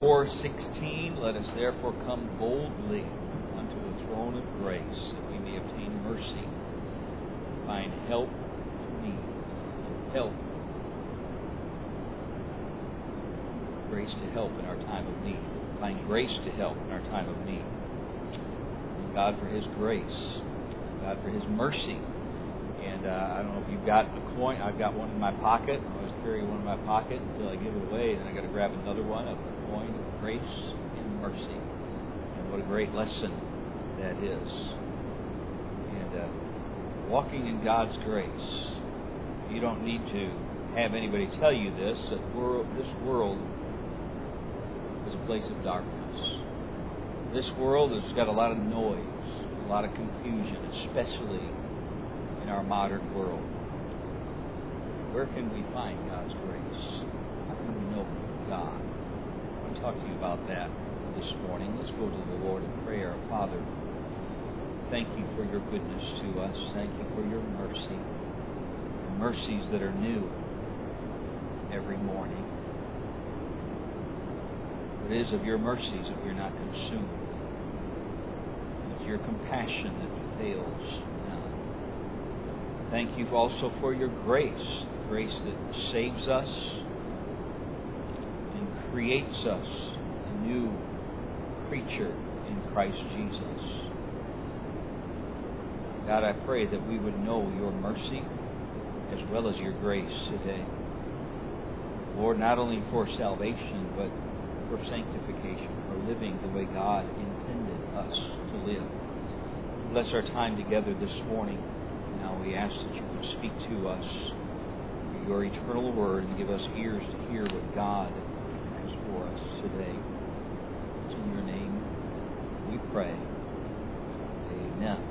4:16, let us therefore come boldly unto the throne of grace, that we may obtain mercy, find help in need. Help. Grace to help in our time of need. Find grace to help in our time of need. Thank God for His grace. Thank God for His mercy. And I don't know if you've got a coin. I've got one in my pocket. I always carry one in my pocket until I give it away. Then I got to grab another one of the coin of grace and mercy. And what a great lesson that is. And walking in God's grace. You don't need to have anybody tell you this. That this world is a place of darkness. This world has got a lot of noise, a lot of confusion, especially in our modern world. Where can we find God's grace? How can we know God? I want to talk to you about that this morning. Let's go to the Lord in prayer. Father, thank you for your goodness to us. Thank you for your mercy. Mercies that are new every morning. It is of your mercies that we're not consumed. It's your compassion that fails not. Thank you also for your grace that saves us and creates us a new creature in Christ Jesus. God, I pray that we would know your mercy as well as your grace today. Lord, not only for salvation, but for sanctification, for living the way God intended us to live. Bless our time together this morning. Now we ask that you would speak to us through your eternal word and give us ears to hear what God has for us today. It's in your name we pray. Amen.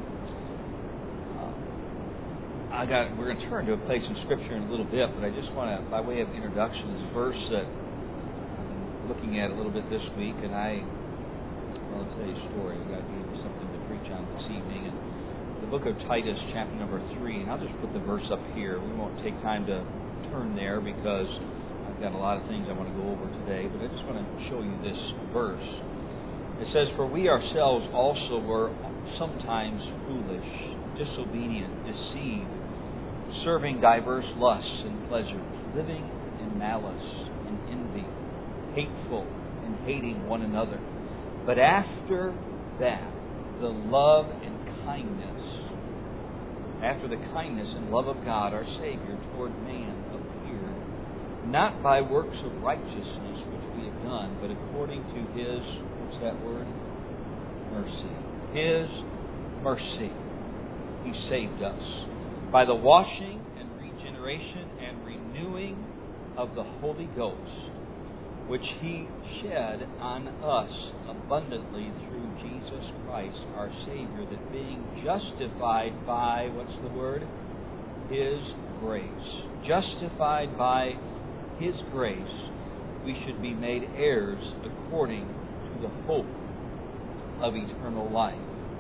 We're going to turn to a place in Scripture in a little bit, but I just want to, by way of introduction, this verse that I'm looking at a little bit this week, and I'll tell you a story. God gave me something to preach on this evening. And the book of Titus, chapter number 3, and I'll just put the verse up here. We won't take time to turn there because I've got a lot of things I want to go over today, but I just want to show you this verse. It says, "For we ourselves also were sometimes foolish, disobedient, deceived, serving diverse lusts and pleasures, living in malice and envy, hateful and hating one another. But after that, the love and kindness, after the kindness and love of God, our Savior, toward man appeared, not by works of righteousness which we have done, but according to His," what's that word? Mercy. His mercy. He saved us by the washing and regeneration and renewing of the Holy Ghost, which He shed on us abundantly through Jesus Christ, our Savior, that being justified by, what's the word? His grace. Justified by His grace, we should be made heirs according to the hope of eternal life.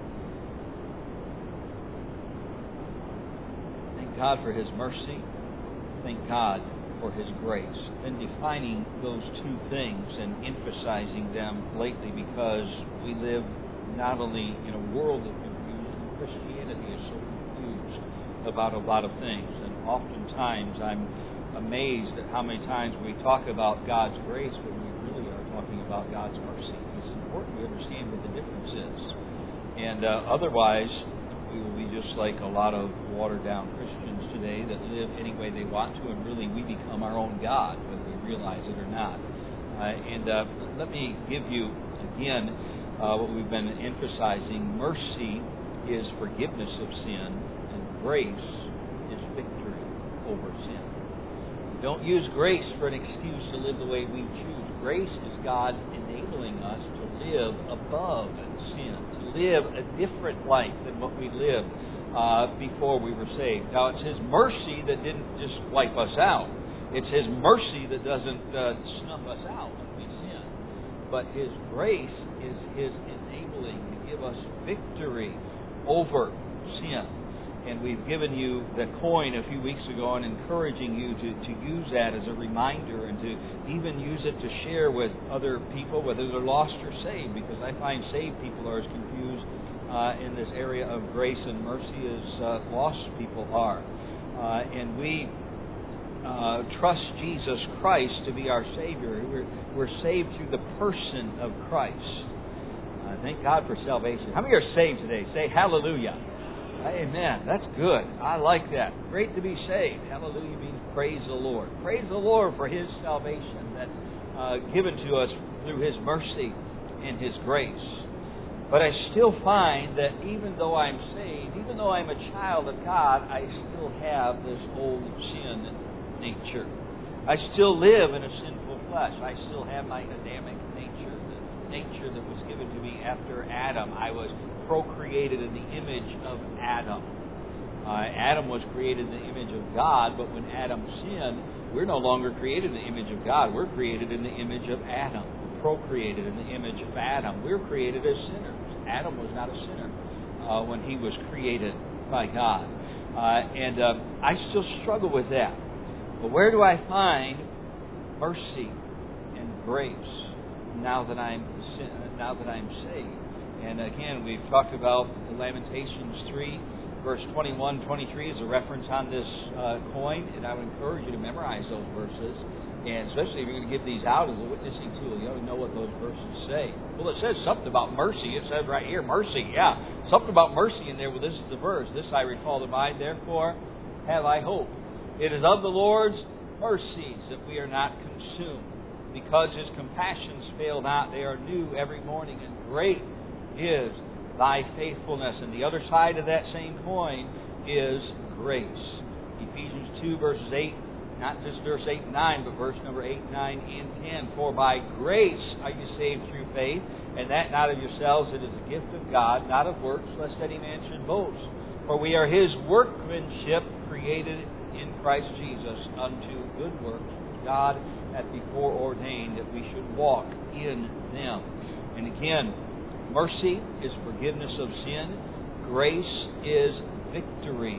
Thank God for His mercy. Thank God for His grace. Been defining those two things and emphasizing them lately because we live not only in a world of confusion, Christianity is so confused about a lot of things. And oftentimes I'm amazed at how many times we talk about God's grace when we really are talking about God's mercy. It's important we understand what the difference is. And otherwise, we will be just like a lot of watered-down Christians today that live any way they want to, and really we become our own God, whether we realize it or not. Let me give you, again, what we've been emphasizing. Mercy is forgiveness of sin, and grace is victory over sin. Don't use grace for an excuse to live the way we choose. Grace is God enabling us to live above sin, to live a different life than what we lived before we were saved. Now, it's His mercy that didn't just wipe us out. It's His mercy that doesn't snuff us out when we sin. But His grace is His enabling to give us victory over sin. And we've given you the coin a few weeks ago and encouraging you to use that as a reminder and to even use it to share with other people, whether they're lost or saved, because I find saved people are as confused in this area of grace and mercy as lost people are. And we trust Jesus Christ to be our Savior. We're saved through the person of Christ. Thank God for salvation. How many are saved today? Say hallelujah. Amen. That's good. I like that. Great to be saved. Hallelujah means praise the Lord. Praise the Lord for His salvation that's given to us through His mercy and His grace. But I still find that even though I'm saved, even though I'm a child of God, I still have this old sin nature. I still live in a sinful flesh. I still have my Adamic nature, the nature that was given to me after Adam. I was procreated in the image of Adam. Adam was created in the image of God, but when Adam sinned, we're no longer created in the image of God. We're created in the image of Adam. We're procreated in the image of Adam. We're created as sinners. Adam was not a sinner when he was created by God. And I still struggle with that. But where do I find mercy and grace now that I'm saved? And again, we've talked about Lamentations 3, verse 21, 23 is a reference on this coin, and I would encourage you to memorize those verses, and especially if you're going to give these out as a witnessing tool, you ought to know what those verses say. Well, it says something about mercy. It says right here, mercy, yeah. Something about mercy in there. Well, this is the verse. This I recall to mind, therefore have I hope. It is of the Lord's mercies that we are not consumed, because His compassions fail not. They are new every morning, and great is Thy faithfulness. And the other side of that same coin is grace. Ephesians 2 verses 8, not just verse 8 and 9, but verse number 8, 9, and 10. For by grace are you saved through faith, and that not of yourselves, it is a gift of God, not of works, lest any man should boast. For we are His workmanship, created in Christ Jesus unto good works, which God hath before ordained that we should walk in them. And again, mercy is forgiveness of sin. Grace is victory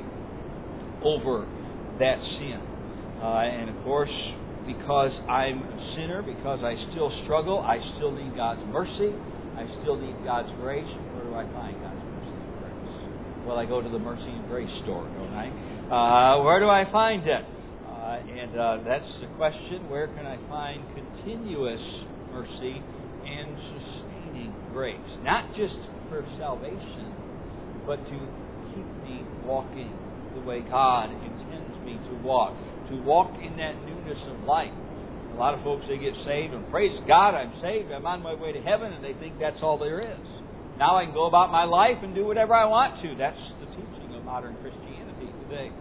over that sin. And of course, because I'm a sinner, because I still struggle, I still need God's mercy. I still need God's grace. Where do I find God's mercy and grace? Well, I go to the mercy and grace store, don't I? Where do I find it? And that's the question. Where can I find continuous mercy and sustaining grace? Not just for salvation, but to keep me walking the way God intends me to walk in that newness of life. A lot of folks, they get saved and praise God, I'm saved, I'm on my way to heaven, and they think that's all there is. Now I can go about my life and do whatever I want to. That's the teaching of modern Christianity today.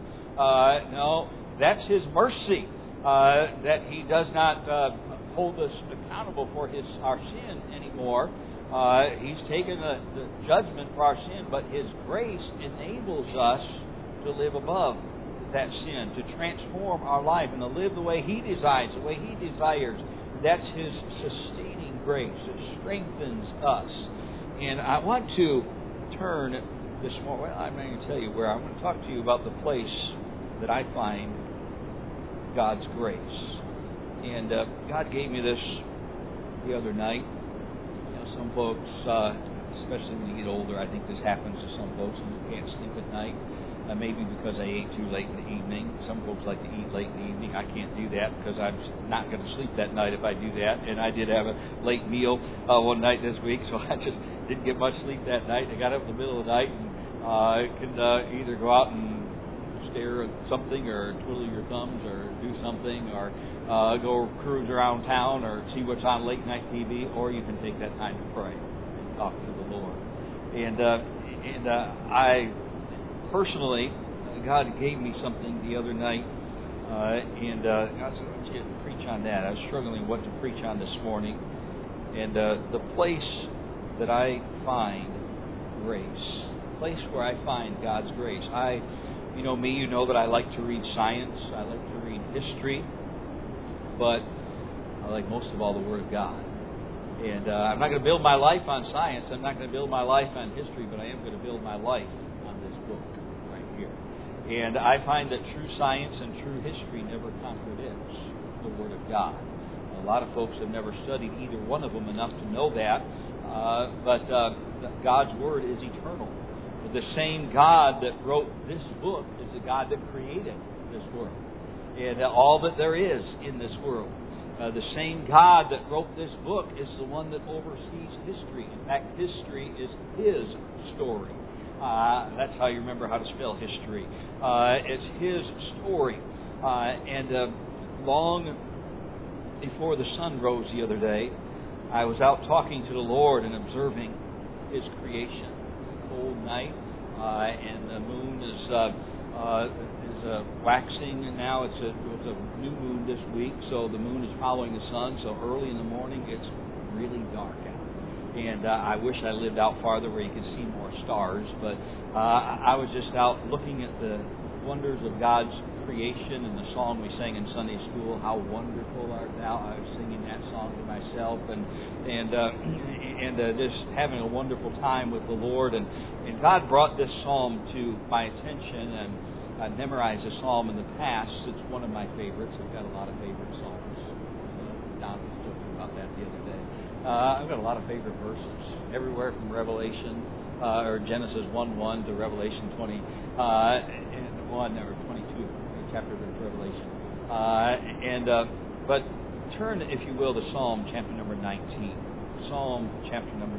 No, that's His mercy, that He does not hold us accountable for our sin anymore. He's taken the judgment for our sin, but His grace enables us to live above that sin, to transform our life and to live the way He desires, the way He desires. That's His sustaining grace. It strengthens us. And I want to turn this morning, well, I'm not going to tell you where. I want to talk to you about the place that I find God's grace. And God gave me this the other night. Some folks, especially when you get older, I think this happens to some folks who can't sleep at night. Maybe because I ate too late in the evening. Some folks like to eat late in the evening. I can't do that because I'm not going to sleep that night if I do that. And I did have a late meal one night this week, so I just didn't get much sleep that night. I got up in the middle of the night and could either go out and stare at something or twiddle your thumbs or do something or go cruise around town or see what's on late night TV, or you can take that time to pray and talk to the Lord. And I personally, God gave me something the other night, and God said, I want you to preach on that. I was struggling what to preach on this morning. And the place that I find grace, the place where I find God's grace. You know me, you know that I like to read science, I like to read history, but I like most of all the Word of God. And I'm not going to build my life on science, I'm not going to build my life on history, but I am going to build my life on this book right here. And I find that true science and true history never contradicts the Word of God. A lot of folks have never studied either one of them enough to know that, but God's Word is eternal. The same God that wrote this book is the God that created this world and all that there is in this world. The same God that wrote this book is the one that oversees history. In fact, history is His story. That's how you remember how to spell history. It's His story. Long before the sun rose the other day, I was out talking to the Lord and observing His creation. Cold night, and the moon is waxing, and now it was a new moon this week, so the moon is following the sun. So early in the morning, it's really dark out. And I wish I lived out farther where you could see more stars, but I was just out looking at the wonders of God's creation and the song we sang in Sunday school, How Wonderful Art Thou. I was singing that song to myself and just having a wonderful time with the Lord. And God brought this psalm to my attention, and I've memorized the psalm in the past. It's one of my favorites. I've got a lot of favorite psalms. Don was joking about that the other day. I've got a lot of favorite verses, everywhere from Revelation or Genesis 1:1 to Revelation 21 or 22 chapters of Revelation. But turn, if you will, to Psalm chapter number 19. Psalm chapter number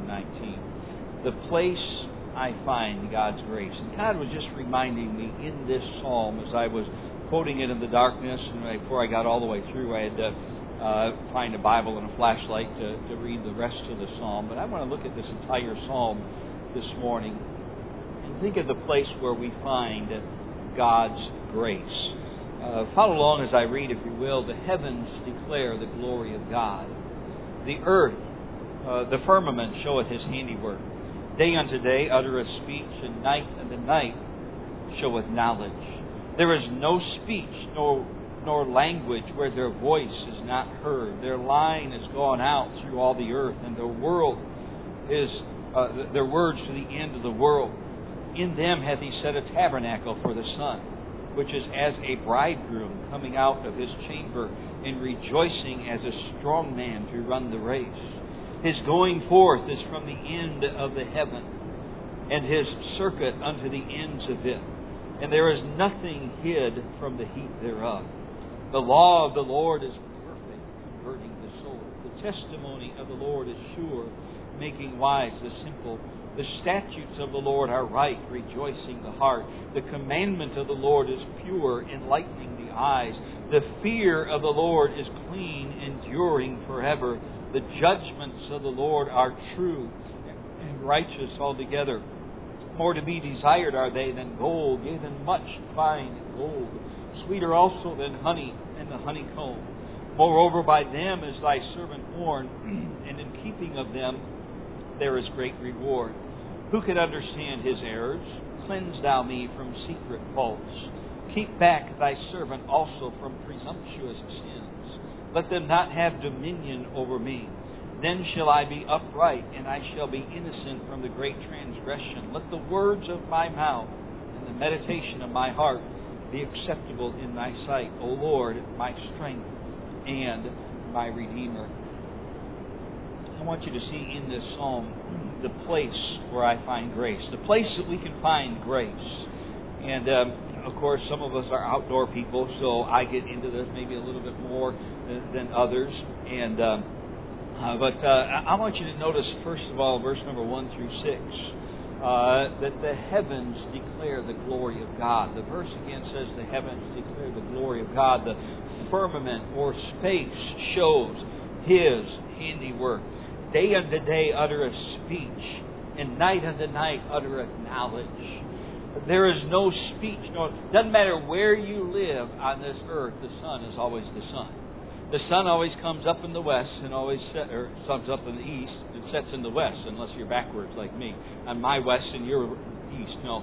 19. The place I find God's grace. And God was just reminding me in this psalm as I was quoting it in the darkness, and before I got all the way through, I had to find a Bible and a flashlight to read the rest of the psalm. But I want to look at this entire psalm this morning and think of the place where we find God's grace. Follow along as I read, if you will. The heavens declare the glory of God. The earth, the firmament showeth His handiwork. Day unto day uttereth speech, and night unto night showeth knowledge. There is no speech nor language where their voice is not heard. Their line is gone out through all the earth, and their world is their words to the end of the world. In them hath He set a tabernacle for the sun, which is as a bridegroom coming out of his chamber, and rejoicing as a strong man to run the race. His going forth is from the end of the heaven, and His circuit unto the ends of it. And there is nothing hid from the heat thereof. The law of the Lord is perfect, converting the soul. The testimony of the Lord is sure, making wise the simple. The statutes of the Lord are right, rejoicing the heart. The commandment of the Lord is pure, enlightening the eyes. The fear of the Lord is clean, enduring forever. The judgments of the Lord are true and righteous altogether. More to be desired are they than gold, yea, than much fine gold. Sweeter also than honey and the honeycomb. Moreover, by them is thy servant warned, and in keeping of them there is great reward. Who can understand His errors? Cleanse thou me from secret faults. Keep back thy servant also from presumptuous sins. Let them not have dominion over me. Then shall I be upright, and I shall be innocent from the great transgression. Let the words of my mouth and the meditation of my heart be acceptable in thy sight, O Lord, my strength and my Redeemer. I want you to see in this psalm the place where I find grace, the place that we can find grace. And of course, some of us are outdoor people, so I get into this maybe a little bit more than others. And but I want you to notice, first of all, verse number 1 through 6, that the heavens declare the glory of God. The verse again says the heavens declare the glory of God. The firmament or space shows His handiwork. Day unto day uttereth speech, and night unto night uttereth knowledge. There is no speech. Doesn't matter where you live on this earth, the sun is always the sun. The sun always comes up in the west and always comes up in the east and sets in the west, unless you're backwards like me. I'm my west and you're east. No,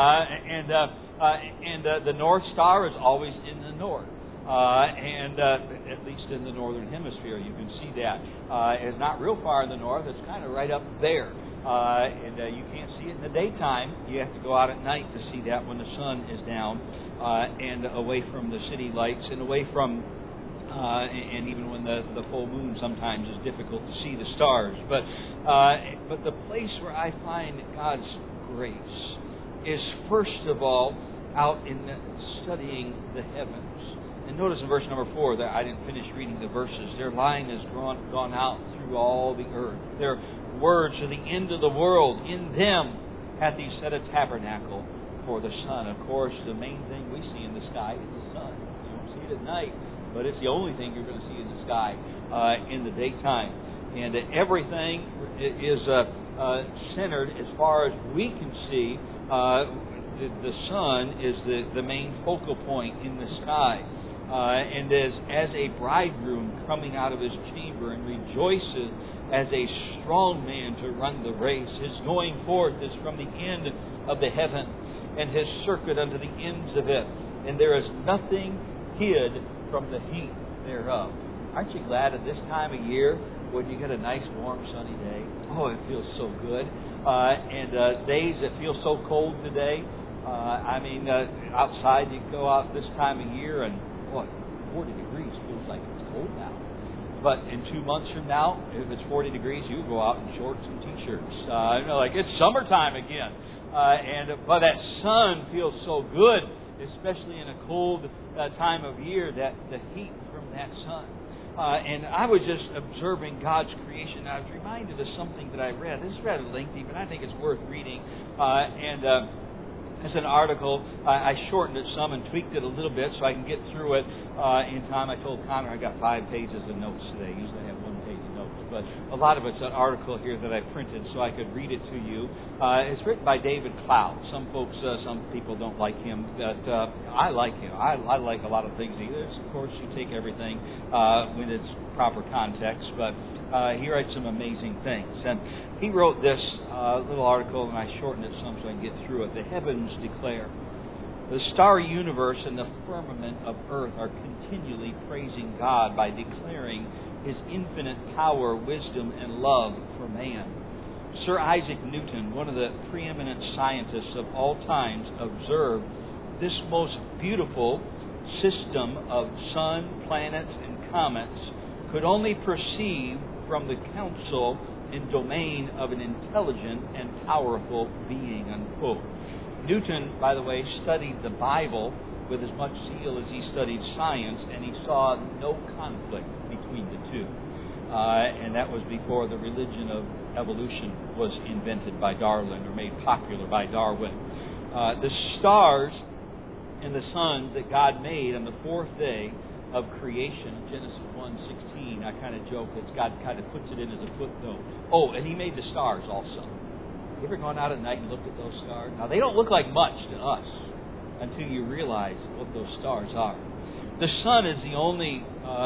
the North Star is always in the north. At least in the northern hemisphere, you can see that. It's not real far in the north. It's kind of right up there. and you can't see it in the daytime. You have to go out at night to see that when the sun is down and away from the city lights and away from, and even when the full moon sometimes is difficult to see the stars. But the place where I find God's grace is first of all out in studying the heavens. And notice in verse number 4 that I didn't finish reading the verses. Their line has gone out through all the earth. Their words are the end of the world. In them hath He set a tabernacle for the sun. Of course, the main thing we see in the sky is the sun. You don't see it at night, but it's the only thing you're going to see in the sky in the daytime. And everything is centered, as far as we can see. The sun is the main focal point in the sky. And as a bridegroom coming out of his chamber and rejoices as a strong man to run the race, his going forth is from the end of the heaven and his circuit unto the ends of it. And there is nothing hid from the heat thereof. Aren't you glad at this time of year when you get a nice warm sunny day? Oh, it feels so good. And days that feel so cold today. Outside you go out this time of year and 40 degrees feels like it's cold now. But in 2 months from now, if it's 40 degrees, you go out in shorts and t-shirts. Like it's summertime again. But that sun feels so good, especially in a cold time of year, that the heat from that sun. And I was just observing God's creation. I was reminded of something that I read. This is rather lengthy, but I think it's worth reading. It's an article. I shortened it some and tweaked it a little bit so I can get through it in time. I told Connor I got 5 pages of notes today. Usually I have 1 page of notes. But a lot of it's an article here that I printed so I could read it to you. It's written by David Cloud. Some people don't like him, but I like him. I like a lot of things he does. Of course, you take everything in its proper context, but he writes some amazing things. And he wrote this little article, and I shortened it some so I can get through it. The heavens declare. The starry universe and the firmament of earth are continually praising God by declaring His infinite power, wisdom, and love for man. Sir Isaac Newton, one of the preeminent scientists of all times, observed this most beautiful system of sun, planets, and comets could only proceed from the counsel and domain of an intelligent and powerful being, unquote. Newton, by the way, studied the Bible with as much zeal as he studied science, and he saw no conflict between the two. And that was before the religion of evolution was invented by Darwin or made popular by Darwin. The stars and the suns that God made on the 4th day of creation, Genesis 1:16, I kind of joke that God kind of puts it in as a footnote. Oh, and He made the stars also. You ever gone out at night and looked at those stars? Now, they don't look like much to us until you realize what those stars are. The sun is only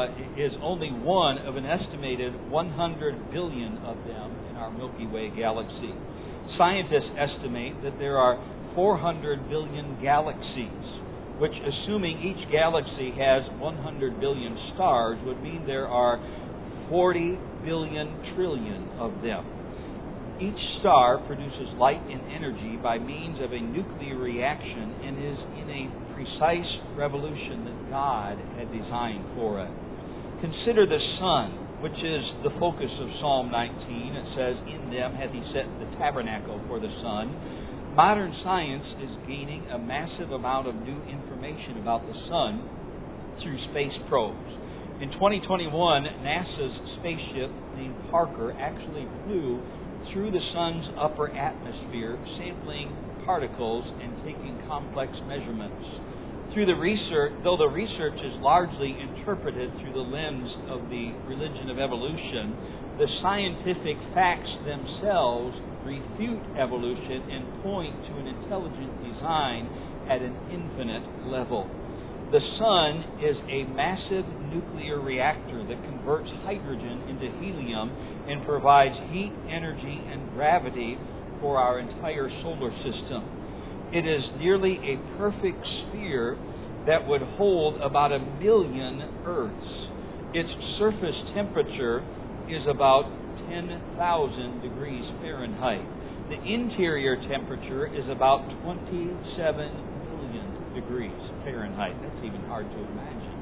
one of an estimated 100 billion of them in our Milky Way galaxy. Scientists estimate that there are 400 billion galaxies, which, assuming each galaxy has 100 billion stars, would mean there are 40 billion trillion of them. Each star produces light and energy by means of a nuclear reaction and is in a precise revolution that God had designed for it. Consider the sun, which is the focus of Psalm 19. It says, "In them hath He set the tabernacle for the sun." Modern science is gaining a massive amount of new information about the sun through space probes. In 2021, NASA's spaceship named Parker actually flew through the sun's upper atmosphere, sampling particles and taking complex measurements. Though the research is largely interpreted through the lens of the religion of evolution, the scientific facts themselves refute evolution and point to an intelligent design at an infinite level. The sun is a massive nuclear reactor that converts hydrogen into helium and provides heat, energy, and gravity for our entire solar system. It is nearly a perfect sphere that would hold about 1 million Earths. Its surface temperature is about 10,000 degrees Fahrenheit. The interior temperature is about 27 million degrees Fahrenheit. That's even hard to imagine.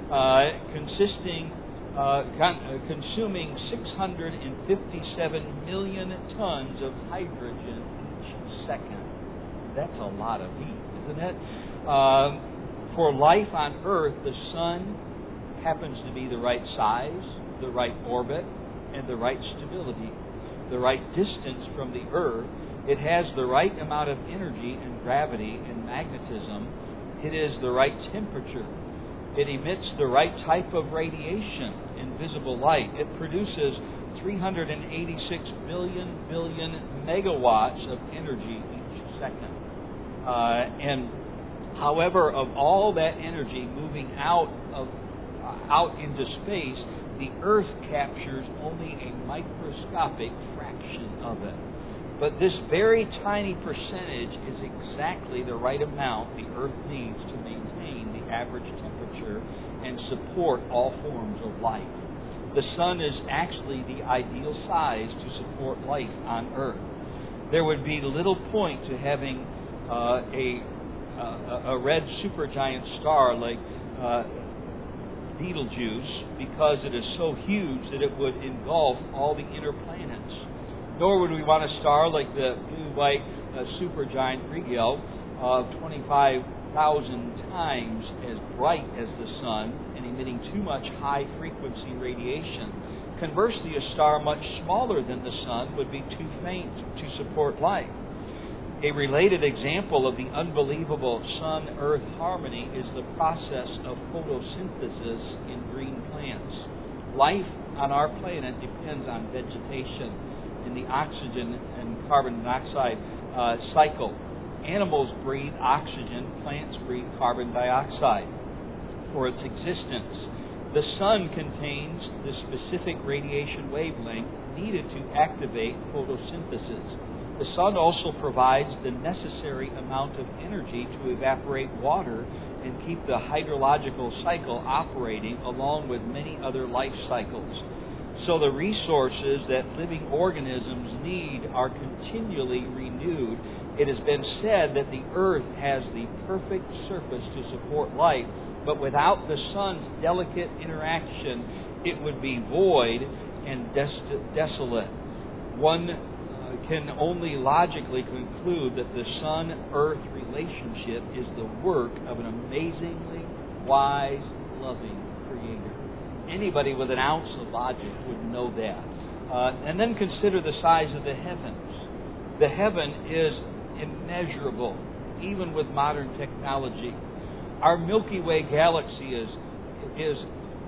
Consuming 657 million tons of hydrogen each second. That's a lot of heat, isn't it? For life on Earth, the Sun happens to be the right size, the right orbit, and the right stability, the right distance from the Earth. It has the right amount of energy and gravity and magnetism. It is the right temperature. It emits the right type of radiation and visible light. It produces 386 billion megawatts of energy each second. And however, of all that energy moving out into space, the Earth captures only a microscopic fraction of it. But this very tiny percentage is exactly the right amount the Earth needs to maintain the average temperature and support all forms of life. The Sun is actually the ideal size to support life on Earth. There would be little point to having a red supergiant star like Betelgeuse, because it is so huge that it would engulf all the inner planets. Nor would we want a star like the blue-white supergiant Rigel, 25,000 times as bright as the Sun and emitting too much high-frequency radiation. Conversely, a star much smaller than the Sun would be too faint to support life. A related example of the unbelievable Sun-Earth harmony is the process of photosynthesis in green plants. Life on our planet depends on vegetation in the oxygen and carbon dioxide cycle. Animals breathe oxygen, plants breathe carbon dioxide for its existence. The Sun contains the specific radiation wavelength needed to activate photosynthesis. The Sun also provides the necessary amount of energy to evaporate water and keep the hydrological cycle operating, along with many other life cycles. So the resources that living organisms need are continually renewed. It has been said that the Earth has the perfect surface to support life, but without the Sun's delicate interaction, it would be void and desolate. One can only logically conclude that the Sun-Earth relationship is the work of an amazingly wise, loving Creator. Anybody with an ounce of logic would know that. And then consider the size of the heavens. The heaven is immeasurable, even with modern technology. Our Milky Way galaxy is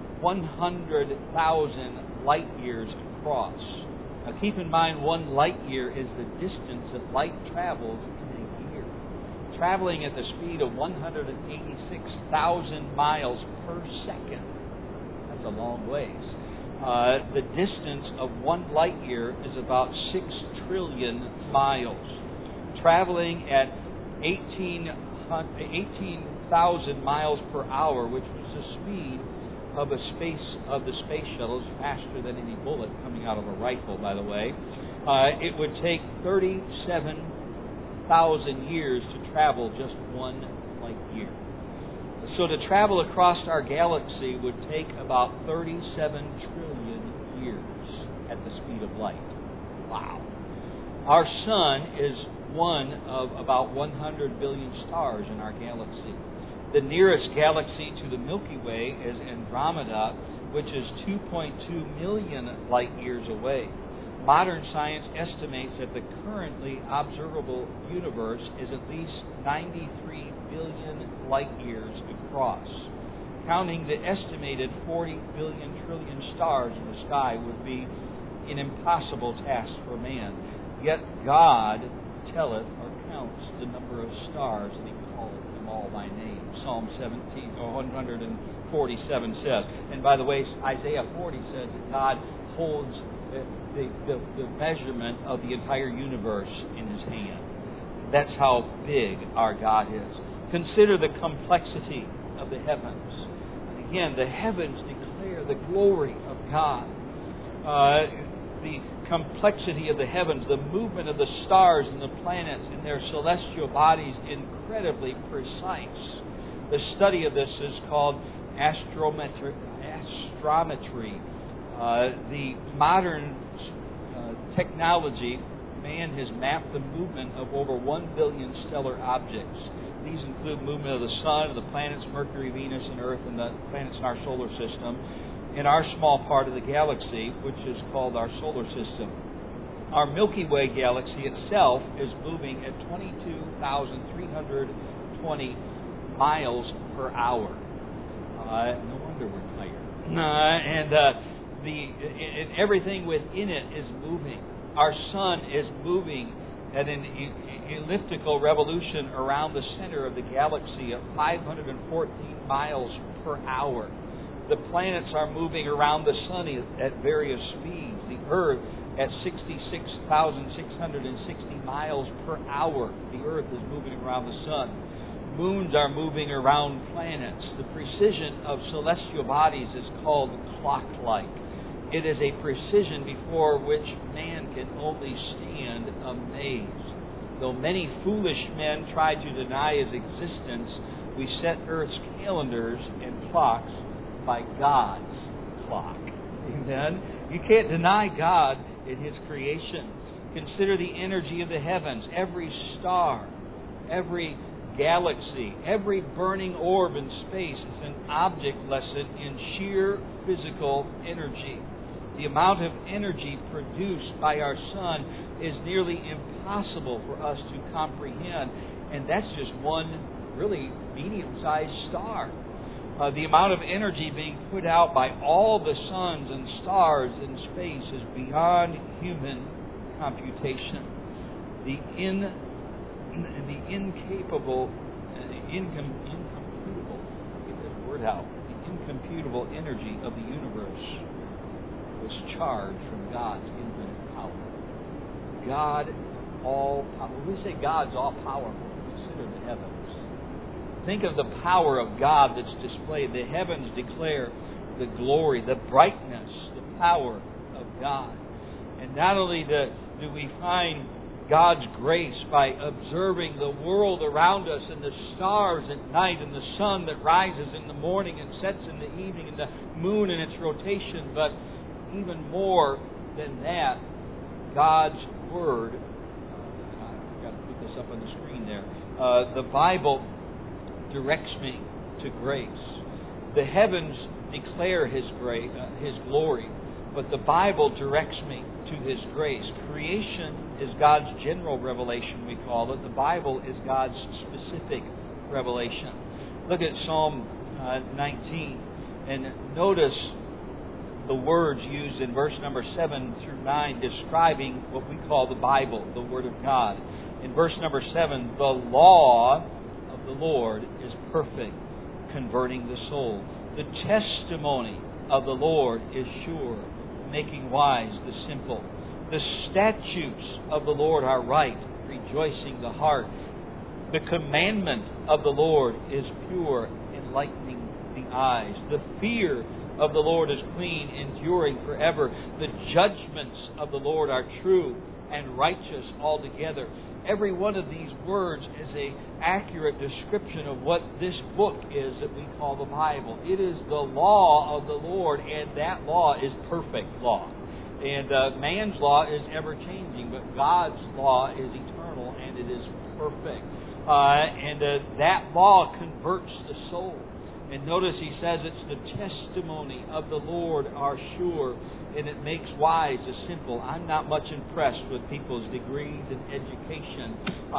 100,000 light years across. Now keep in mind, 1 light year is the distance that light travels in a year. Traveling at the speed of 186,000 miles per second. That's a long ways. The distance of 1 light year is about 6 trillion miles. Traveling at 18,000 miles per hour, which was the speed of the space shuttles, faster than any bullet coming out of a rifle, by the way. It would take 37,000 years to travel just 1 light year. So to travel across our galaxy would take about 37 trillion years at the speed of light. Wow. Our Sun is one of about 100 billion stars in our galaxy. The nearest galaxy to the Milky Way is Andromeda, which is 2.2 million light years away. Modern science estimates that the currently observable universe is at least 93 billion light years across. Counting the estimated 40 billion trillion stars in the sky would be an impossible task for man. Yet God telleth or counts the number of stars, and He calleth them all by name. Psalm 147 says. And by the way, Isaiah 40 says that God holds the measurement of the entire universe in His hand. That's how big our God is. Consider the complexity of the heavens. And again, the heavens declare the glory of God. the complexity of the heavens, the movement of the stars and the planets in their celestial bodies incredibly precise. The study of this is called astrometry. The modern technology, man has mapped the movement of over 1 billion stellar objects. These include movement of the sun, of the planets Mercury, Venus, and Earth, and the planets in our solar system, in our small part of the galaxy, which is called our solar system. Our Milky Way galaxy itself is moving at 22,320 miles per hour. No wonder we're tired. And everything within it is moving. Our sun is moving at an elliptical revolution around the center of the galaxy at 514 miles per hour. The planets are moving around the sun at various speeds. The Earth at 66,660 miles per hour. The Earth is moving around the sun. Moons are moving around planets. The precision of celestial bodies is called clock-like. It is a precision before which man can only stand amazed. Though many foolish men try to deny His existence, we set Earth's calendars and clocks by God's clock. Amen? You can't deny God in His creation. Consider the energy of the heavens. Every star, every galaxy, every burning orb in space is an object lesson in sheer physical energy. The amount of energy produced by our sun is nearly impossible for us to comprehend, and that's just one really medium-sized star. The amount of energy being put out by all the suns and stars in space is beyond human computation. The incomputable energy of the universe was charged from God's infinite power. God all power. When we say God's all powerful, consider the heavens. Think of the power of God that's displayed. The heavens declare the glory, the brightness, the power of God. And not only do we find God's grace by observing the world around us and the stars at night and the sun that rises in the morning and sets in the evening and the moon in its rotation, but even more than that, God's Word. I've got to put this up on the screen there. The Bible directs me to grace. The heavens declare His grace, His glory, but the Bible directs me to His grace. Creation is God's general revelation, we call it. The Bible is God's specific revelation. Look at Psalm 19 and notice the words used in verse number 7 through 9 describing what we call the Bible, the Word of God. In verse number 7, the law of the Lord is perfect, converting the soul. The testimony of the Lord is sure, making wise the simple. The statutes of the Lord are right, rejoicing the heart. The commandment of the Lord is pure, enlightening the eyes. The fear of the Lord is clean, enduring forever. The judgments of the Lord are true and righteous altogether. Every one of these words is an accurate description of what this book is that we call the Bible. It is the law of the Lord, and that law is perfect law. And man's law is ever-changing, but God's law is eternal, and it is perfect. That law converts the soul. And notice he says it's the testimony of the Lord are sure, and it makes wise the simple. I'm not much impressed with people's degrees and education,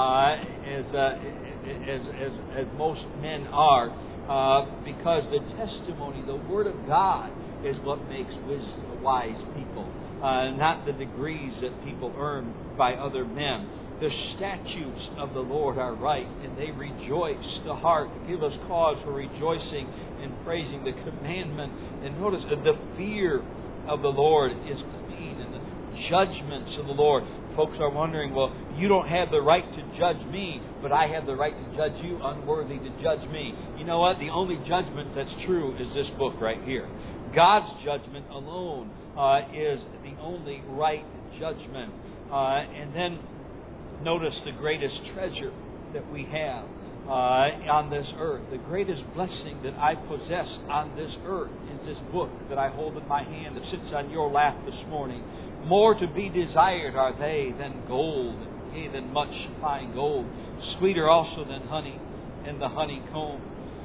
as most men are, because the testimony, the Word of God, is what makes wise people, not the degrees that people earn by other men. The statutes of the Lord are right, and they rejoice the heart, give us cause for rejoicing and praising the commandment. And notice that the fear of the Lord is clean, and the judgments of the Lord. Folks are wondering, well, you don't have the right to judge me, but I have the right to judge you, unworthy to judge me. You know what? The only judgment that's true is this book right here. God's judgment alone is the only right judgment. And then notice the greatest treasure that we have on this earth. The greatest blessing that I possess on this earth is this book that I hold in my hand that sits on your lap this morning. More to be desired are they than gold, yea, than much fine gold. Sweeter also than honey and the honeycomb.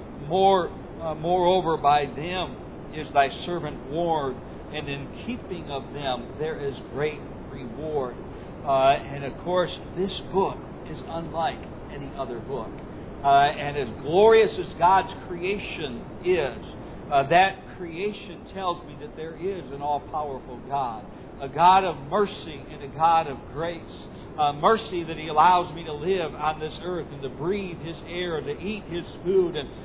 Moreover, by them is thy servant warned, and in keeping of them there is great reward. And of course, this book is unlike any other book. And as glorious as God's creation is, that creation tells me that there is an all-powerful God, a God of mercy and a God of grace. Mercy that He allows me to live on this earth and to breathe His air, to eat His food, and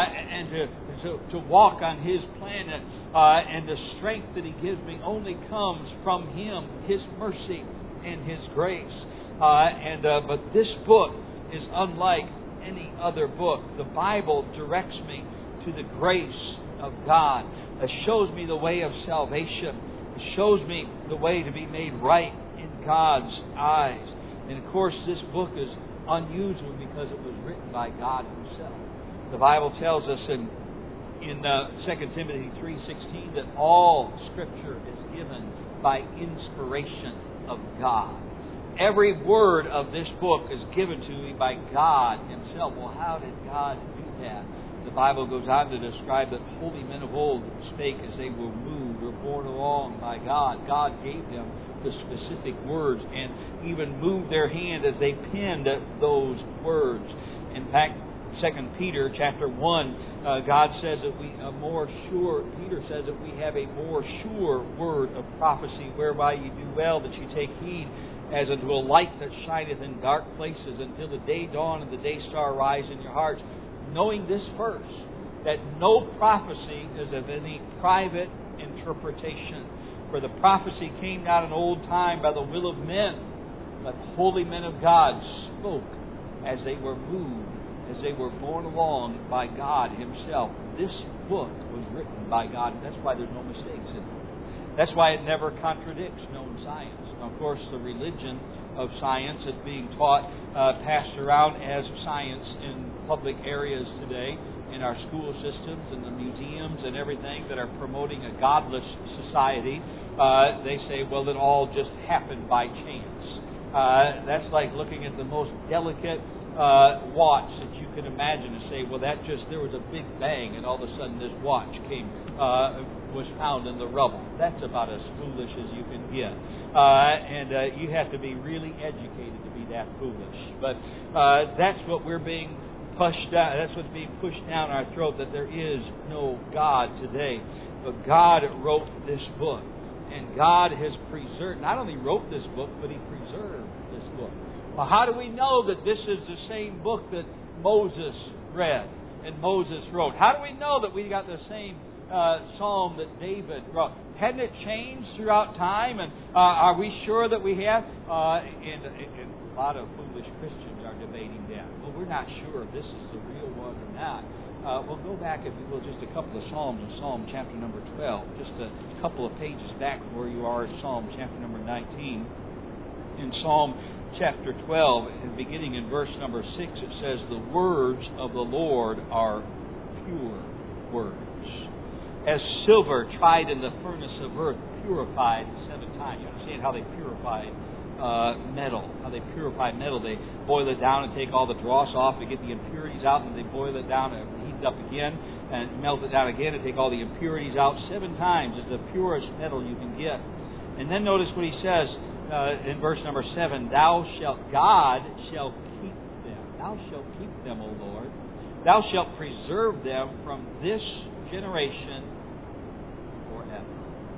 to walk on His planet. And the strength that He gives me only comes from Him, His mercy and His grace. But this book is unlike any other book. The Bible directs me to the grace of God. It shows me the way of salvation. It shows me the way to be made right in God's eyes. And of course, this book is unusual because it was written by God Himself. The Bible tells us in 2 Timothy 3:16 that all Scripture is given by inspiration of God. Every word of this book is given to me by God Himself. Well, how did God do that? The Bible goes on to describe that holy men of old spake as they were moved or borne along by God. God gave them the specific words and even moved their hand as they penned those words. In fact, 2 Peter chapter 1, God says that Peter says that we have a more sure word of prophecy, whereby you do well that you take heed as unto a light that shineth in dark places until the day dawn and the day star rise in your hearts, knowing this first, that no prophecy is of any private interpretation. For the prophecy came not in old time by the will of men, but holy men of God spoke as they were moved, as they were borne along by God Himself. This book was written by God, and that's why there's no mistakes in it. That's why it never contradicts known science. Now, of course, the religion of science is being taught, passed around as science in public areas today, in our school systems and the museums and everything that are promoting a godless society. They say, well, it all just happened by chance. That's like looking at the most delicate watch that you can imagine and say, well, there was a big bang and all of a sudden this watch was found in the rubble. That's about as foolish as you can get. And you have to be really educated to be that foolish. But that's what we're being pushed down. That's what's being pushed down our throat, that there is no God today. But God wrote this book. And God has preserved, not only wrote this book, but He preserved this book. Well, how do we know that this is the same book that Moses read and Moses wrote? How do we know that we got the same psalm that David wrote? Hadn't it changed throughout time? And are we sure that we have? And a lot of foolish Christians are debating that. Well, we're not sure if this is the real one or not. We'll go back, if you will, just a couple of Psalms in Psalm chapter number 12. Just a couple of pages back from where you are in Psalm chapter number 19. In Psalm chapter 12, and beginning in verse number 6, it says, the words of the Lord are pure words, as silver tried in the furnace of earth, purified 7 times. You understand how they purified metal. How they purify metal. They boil it down and take all the dross off to get the impurities out, and they boil it down and heat it up again and melt it down again and take all the impurities out. 7 times is the purest metal you can get. And then notice what he says in verse number 7, God shall keep them. Thou shalt keep them, O Lord. Thou shalt preserve them from this generation forever.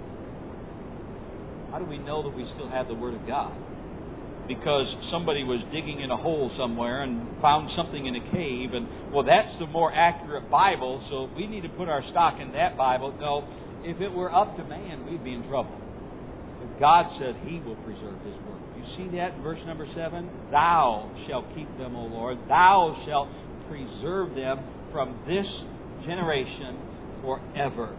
How do we know that we still have the Word of God? Because somebody was digging in a hole somewhere and found something in a cave, and, well, that's the more accurate Bible, so we need to put our stock in that Bible. No, if it were up to man, we'd be in trouble. But God said He will preserve His Word. You see that in verse number 7? Thou shalt keep them, O Lord. Thou shalt preserve them from this generation forever.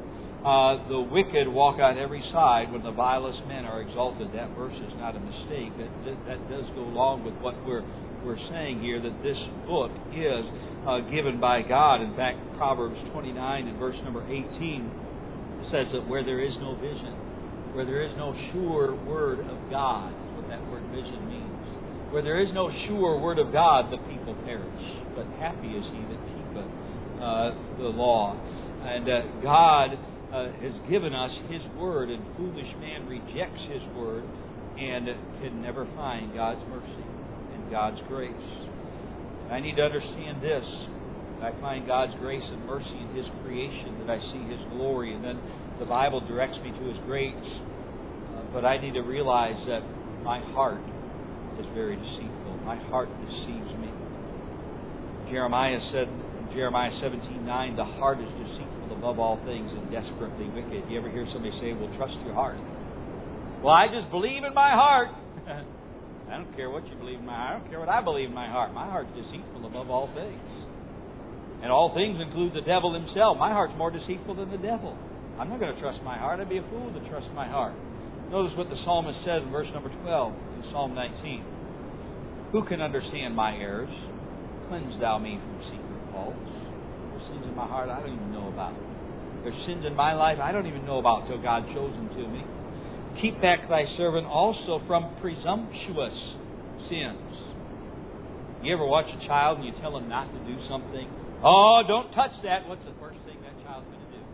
The wicked walk on every side when the vilest men are exalted. That verse is not a mistake. That does go along with what we're saying here, that this book is given by God. In fact, Proverbs 29 and verse number 18 says that where there is no vision, where there is no sure word of God, that's what that word vision means. Where there is no sure word of God, the people perish. But happy is he that keepeth the law. And God has given us His Word, and foolish man rejects His Word and can never find God's mercy and God's grace. And I need to understand this. I find God's grace and mercy in His creation, that I see His glory, and then the Bible directs me to His grace. But I need to realize that my heart is very deceitful. My heart deceives me. Jeremiah said in Jeremiah 17:9, the heart is deceitful above all things and desperately wicked. You ever hear somebody say, well, trust your heart? Well, I just believe in my heart. I don't care what you believe in my heart. I don't care what I believe in my heart. My heart's deceitful above all things. And all things include the devil himself. My heart's more deceitful than the devil. I'm not going to trust my heart. I'd be a fool to trust my heart. Notice what the psalmist says in verse number 12 in Psalm 19. Who can understand my errors? Cleanse thou me from secret faults. There's sins in my heart I don't even know about. There's sins in my life I don't even know about till God shows them to me. Keep back thy servant also from presumptuous sins. You ever watch a child and you tell him not to do something? Oh, don't touch that. What's the first thing that child's going to do?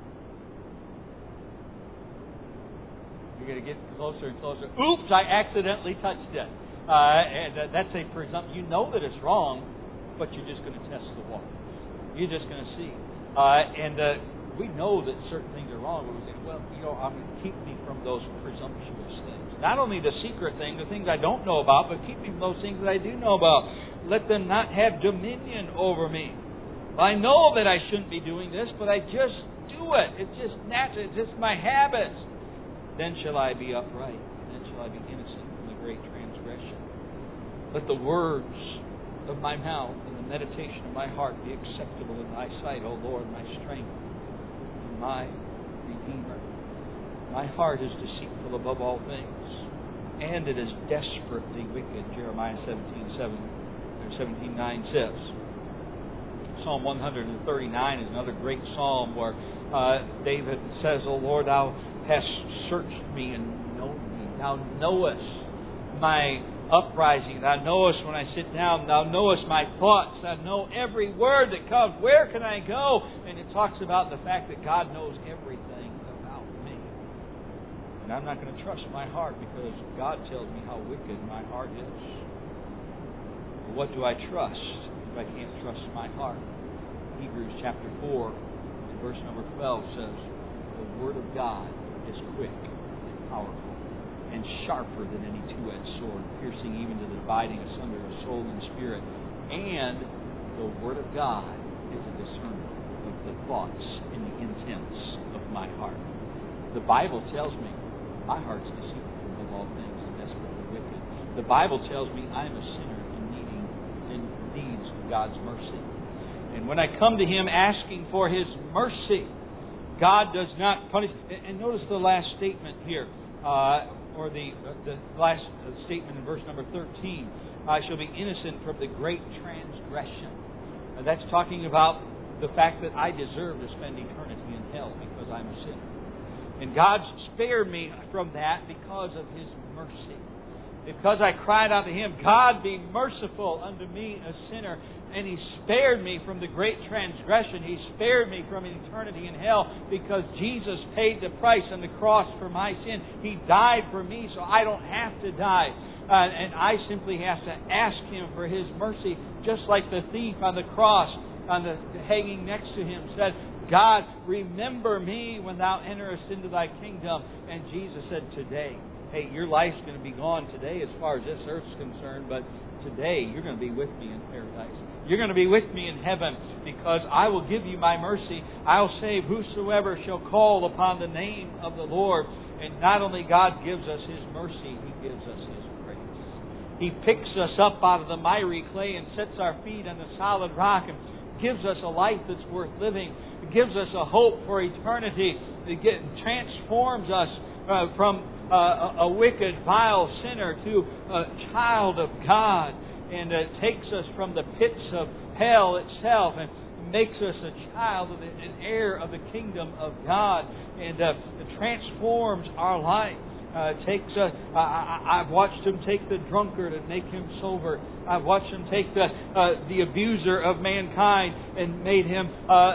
You're going to get closer and closer. Oops, I accidentally touched it. And that's a presumption. You know that it's wrong, but you're just going to test the water. You're just going to see. We know that certain things are wrong, but we say, well, I'm going to keep me from those presumptuous things. Not only the secret things, the things I don't know about, but keep me from those things that I do know about. Let them not have dominion over me. I know that I shouldn't be doing this, but I just do it. It's just natural. It's just my habits. Then shall I be upright. Then shall I be innocent from the great transgression. Let the words of my mouth and the meditation of my heart be acceptable in thy sight, O Lord, my strength and my Redeemer. My heart is deceitful above all things, and it is desperately wicked. Jeremiah 17:9 says. Psalm 139 is another great psalm where David says, O Lord, thou hast searched me and known me. Thou knowest my uprising. Thou knowest when I sit down. Thou knowest my thoughts. Thou know every word that comes. Where can I go? And it talks about the fact that God knows everything about me. And I'm not going to trust my heart because God tells me how wicked my heart is. What do I trust if I can't trust my heart? Hebrews chapter 4 and verse number 12 says, the Word of God is quick and powerful and sharper than any two-edged sword, piercing even to the dividing asunder of soul and spirit. And the Word of God is a discerner of the thoughts and the intents of my heart. The Bible tells me my heart's deceitful above all things and desperately wicked. The Bible tells me I'm a sinner in needs of God's mercy. And when I come to Him asking for His mercy, God does not punish. And notice the last statement here, or the last statement in verse number 13. I shall be innocent from the great transgression. That's talking about the fact that I deserve to spend eternity in hell because I'm a sinner. And God spared me from that because of His mercy. Because I cried out to Him, God be merciful unto me, a sinner. And He spared me from the great transgression. He spared me from eternity in hell because Jesus paid the price on the cross for my sin. He died for me so I don't have to die. And I simply have to ask Him for His mercy, just like the thief on the cross, hanging next to Him, said, God, remember me when Thou enterest into Thy kingdom. And Jesus said, today, hey, your life's going to be gone today as far as this earth's concerned, but today you're going to be with me in paradise. You're going to be with me in heaven because I will give you my mercy. I'll save whosoever shall call upon the name of the Lord. And not only God gives us His mercy, He gives us His grace. He picks us up out of the miry clay and sets our feet on the solid rock and gives us a life that's worth living. It gives us a hope for eternity. It transforms us from a wicked, vile sinner to a child of God, and takes us from the pits of hell itself and makes us a child of an heir of the kingdom of God, and it transforms our life. I've watched Him take the drunkard and make him sober. I've watched Him take the abuser of mankind and made him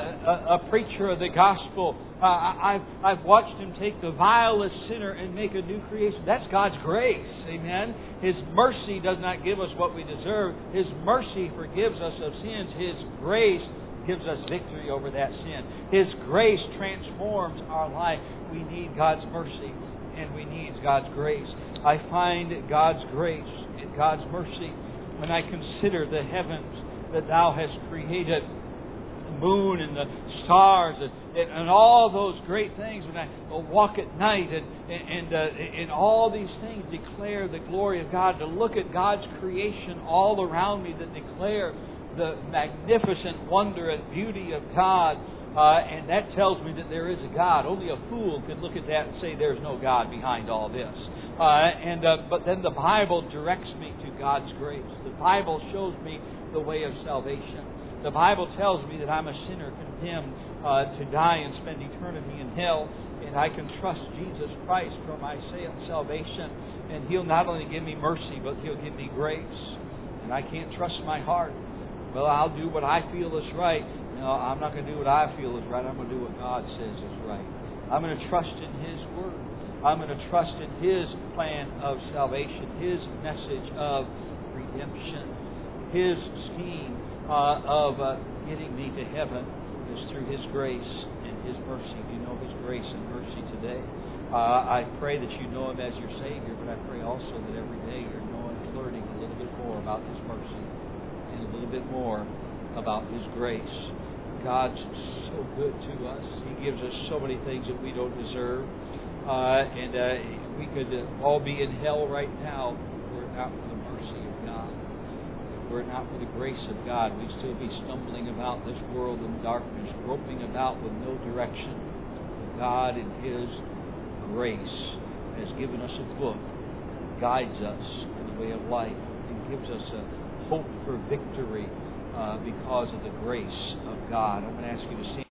a preacher of the gospel. I've watched Him take the vilest sinner and make a new creation. That's God's grace. Amen. His mercy does not give us what we deserve. His mercy forgives us of sins. His grace gives us victory over that sin. His grace transforms our life. We need God's mercy, and we need God's grace. I find God's grace and God's mercy when I consider the heavens that Thou hast created, the moon and the stars and all those great things. When I walk at night and all these things declare the glory of God, to look at God's creation all around me that declare the magnificent wonder and beauty of God. And that tells me that there is a God. Only a fool could look at that and say there's no God behind all this. But then the Bible directs me to God's grace. The Bible shows me the way of salvation. The Bible tells me that I'm a sinner condemned to die and spend eternity in hell. And I can trust Jesus Christ for my salvation. And He'll not only give me mercy, but He'll give me grace. And I can't trust my heart. Well, I'll do what I feel is right. No, I'm not going to do what I feel is right. I'm going to do what God says is right. I'm going to trust in His Word. I'm going to trust in His plan of salvation, His message of redemption. His scheme of getting me to heaven is through His grace and His mercy. Do you know His grace and mercy today? I pray that you know Him as your Savior, but I pray also that every day you're learning a little bit more about His mercy, a little bit more about His grace. God's so good to us. He gives us so many things that we don't deserve. And we could all be in hell right now were it not for the mercy of God. Were it not for the grace of God, we'd still be stumbling about this world in darkness, groping about with no direction. But God in His grace has given us a book that guides us in the way of life and gives us a hope for victory because of the grace of God. I'm going to ask you to sing.